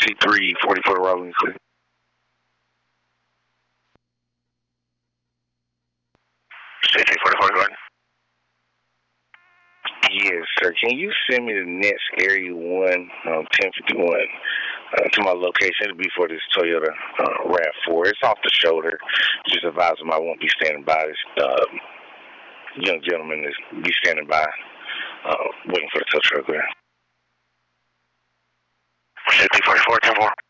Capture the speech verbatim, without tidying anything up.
C three forty-four Rolling Clear. C three forty-four, go ahead. Yes, sir. Can you send me the next Area one, um, ten fifty-one, uh, to my location? It'll be for this Toyota uh, RAV four. It's off the shoulder. Just advise them I won't be standing by. This uh, young gentleman is be standing by, uh, waiting for the tow truck there. C three forty-four, ten four.